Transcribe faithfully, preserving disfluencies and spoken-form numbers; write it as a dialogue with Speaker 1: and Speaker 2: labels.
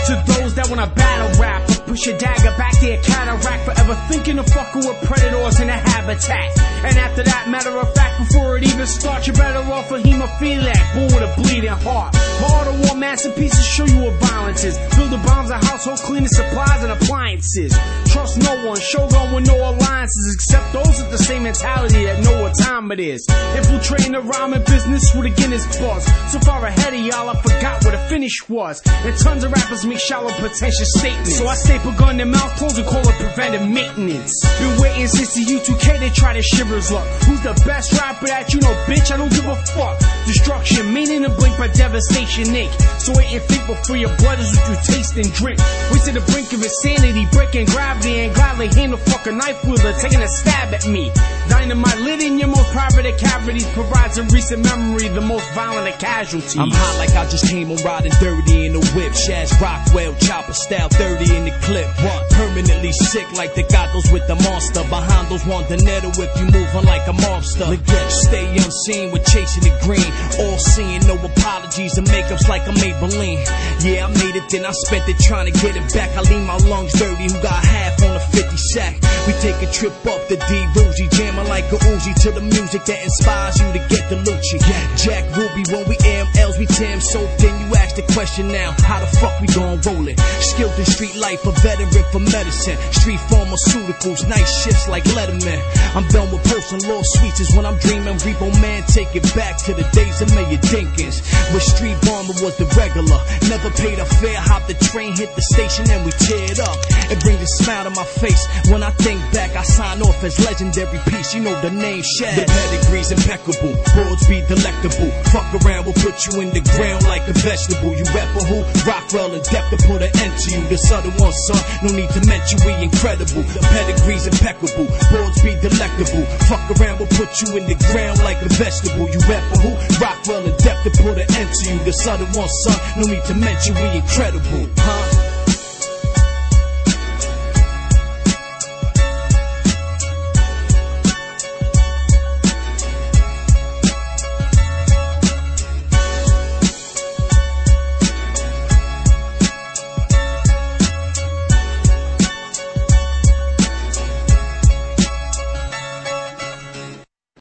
Speaker 1: To those that wanna battle rap, or push a dagger back their cataract, forever thinking of fucking with predators in a habitat. And after that, matter of fact, before it even starts, you're better off a hemophiliac, born with a bleeding heart. My auto war masterpieces show you what violence is. Build the bombs of household cleaning supplies and appliances. Trust no one, shogun with no alliances, except those with the same mentality that know what time it is. Infiltrating the rhyming business with a Guinness buzz. So far ahead of y'all, I forgot what the finish was. And tons of rappers make shallow, pretentious statements. So I staple gun in mouth close and call it preventive maintenance. Been waiting since the U two K, they try to shiver's luck. Who's the best rapper that you know, bitch? I don't give a fuck. Destruction, meaning to blink by devastation, Nick. So wait and think before your blood is what you taste and drink. We to the brink of insanity, breaking gravity, and gladly hand the fucking knife wielder, taking a stab at me. Dynamite lit in your most private cavities, provides a recent memory, the most violent of casualties.
Speaker 2: I'm hot like I just came on riding dirty in the whip. Shaz Rockwell, chopper style, thirty in the clip. What? Permanently sick like the gatos with the monster. Behind those one dinero if you moving like a mobster. Legit, stay unseen with chasing the green. All seeing, no apologies and makeups like a Maybelline. Yeah, I made it, then I spent it trying to get it back. I leave my lungs dirty, who got half on a fifty sack. We take a trip up the D-Boozy, jamming like a Uzi to the music that inspires you to get the Lucci. Jack Ruby, when we A M Ls, we tear 'em so thin. You ask the question now, how the fuck we gon' roll it? Skilled in street life, a veteran for medicine. Street pharmaceuticals, night shifts like Letterman. I'm done with posting law suites is when I'm dreaming. Repo Man, take it back to the days of Mayor Dinkins, where street bomber was the regular. Never paid a fare, hop the train, hit the station, and we teared up. It brings a smile to my face when I think back. I sign off as legendary piece. You know the name Shaz. The pedigree's impeccable, broads be delectable. Fuck around, we'll put you in the ground like a vegetable. You rapper who? Rockwell in depth to put an end to you. The southern one, son, no need to mention we incredible. The pedigree's impeccable, broads be delectable. Fuck around, we'll put you in the ground like a vegetable. You rapper who? Rockwell in depth to put an end to you. The southern one, son, no need to mention we incredible. Huh?